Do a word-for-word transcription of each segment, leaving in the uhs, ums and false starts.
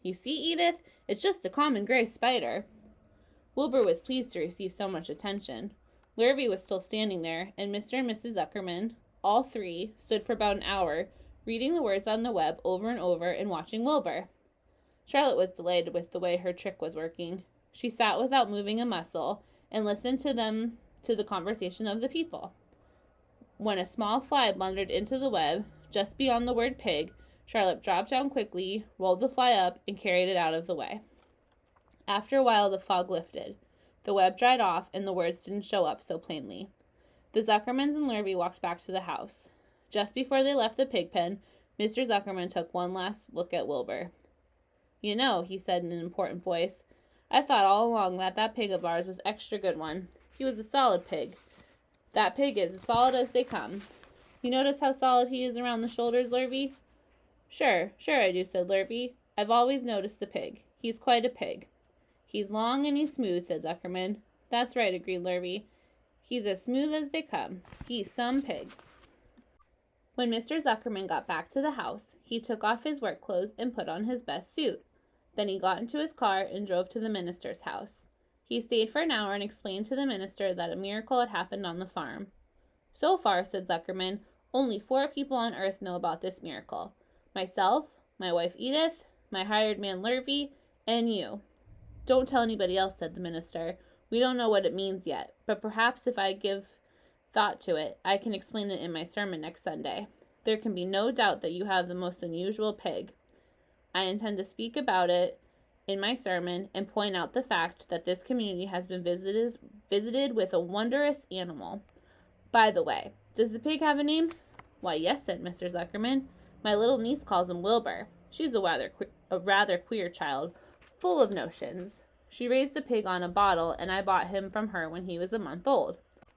"You see, Edith, it's just a common gray spider." Wilbur was pleased to receive so much attention. Lurvy was still standing there, and Mister and Missus Zuckerman, all three, stood for about an hour, reading the words on the web over and over and watching Wilbur. Charlotte was delighted with the way her trick was working. She sat without moving a muscle and listened to them to the conversation of the people. When a small fly blundered into the web, just beyond the word pig, Charlotte dropped down quickly, rolled the fly up, and carried it out of the way. After a while, the fog lifted. The web dried off, and the words didn't show up so plainly. The Zuckermans and Lurvy walked back to the house. Just before they left the pig pen, Mister Zuckerman took one last look at Wilbur. "You know," he said in an important voice, "I thought all along that that pig of ours was an extra good one. He was a solid pig. That pig is as solid as they come. You notice how solid he is around the shoulders, Lurvy?" "Sure, sure I do," said Lurvy. "I've always noticed the pig. He's quite a pig." "He's long and he's smooth," said Zuckerman. "That's right," agreed Lurvy. "He's as smooth as they come. He's some pig." When Mister Zuckerman got back to the house, he took off his work clothes and put on his best suit. Then he got into his car and drove to the minister's house. He stayed for an hour and explained to the minister that a miracle had happened on the farm. "So far," said Zuckerman, "only four people on earth know about this miracle. Myself, my wife Edith, my hired man Lurvy, and you." "Don't tell anybody else," said the minister. "We don't know what it means yet, but perhaps if I give thought to it, I can explain it in my sermon next Sunday. There can be no doubt that you have the most unusual pig. I intend to speak about it in my sermon and point out the fact that this community has been visited, visited with a wondrous animal. By the way, does the pig have a name?" "Why, yes," said Mister Zuckerman. "My little niece calls him Wilbur. She's a rather, que- a rather queer child, full of notions. She raised the pig on a bottle, and I bought him from her when he was a month old."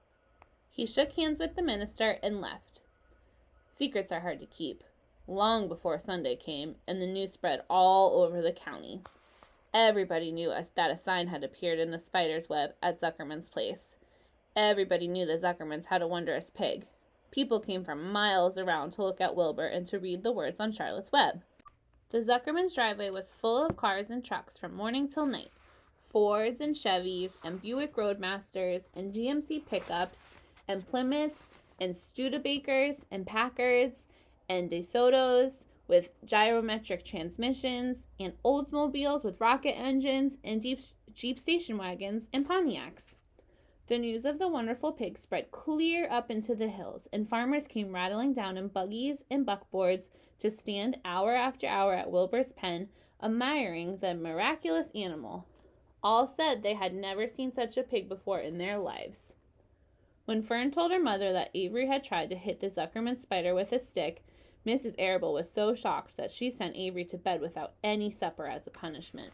He shook hands with the minister and left. Secrets are hard to keep. Long before Sunday came, and the news spread all over the county. Everybody knew us that a sign had appeared in the spider's web at Zuckerman's place. Everybody knew the Zuckermans had a wondrous pig. People came from miles around to look at Wilbur and to read the words on Charlotte's web. The Zuckermans' driveway was full of cars and trucks from morning till night. Fords and Chevys and Buick Roadmasters and G M C pickups and Plymouths and Studebakers and Packards and DeSotos with gyrometric transmissions and Oldsmobiles with rocket engines and Jeep, Jeep station wagons and Pontiacs. The news of the wonderful pig spread clear up into the hills, and farmers came rattling down in buggies and buckboards to stand hour after hour at Wilbur's pen, admiring the miraculous animal. All said they had never seen such a pig before in their lives. When Fern told her mother that Avery had tried to hit the Zuckerman spider with a stick, Missus Arable was so shocked that she sent Avery to bed without any supper as a punishment.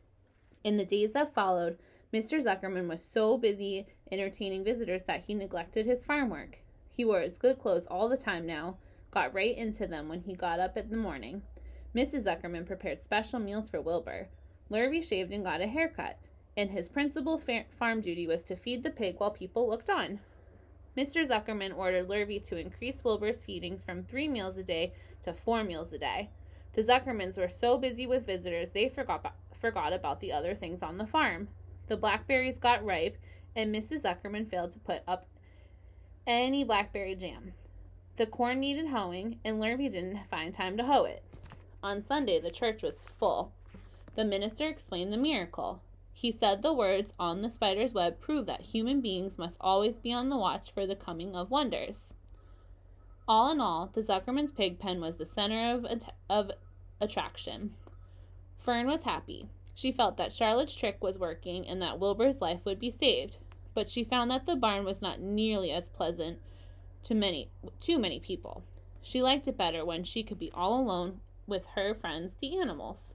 In the days that followed, Mister Zuckerman was so busy entertaining visitors that he neglected his farm work. He wore his good clothes all the time now, got right into them when he got up in the morning. Missus Zuckerman prepared special meals for Wilbur. Lurvy shaved and got a haircut, and his principal fa- farm duty was to feed the pig while people looked on. Mister Zuckerman ordered Lurvy to increase Wilbur's feedings from three meals a day to four meals a day. The Zuckermans were so busy with visitors they forgot, forgot about the other things on the farm. The blackberries got ripe, and Missus Zuckerman failed to put up any blackberry jam. The corn needed hoeing, and Lurvy didn't find time to hoe it. On Sunday, the church was full. The minister explained the miracle. He said the words on the spider's web prove that human beings must always be on the watch for the coming of wonders. All in all, the Zuckerman's pig pen was the center of, att- of attraction. Fern was happy. She felt that Charlotte's trick was working and that Wilbur's life would be saved, but she found that the barn was not nearly as pleasant to many, too many people. She liked it better when she could be all alone with her friends, the animals.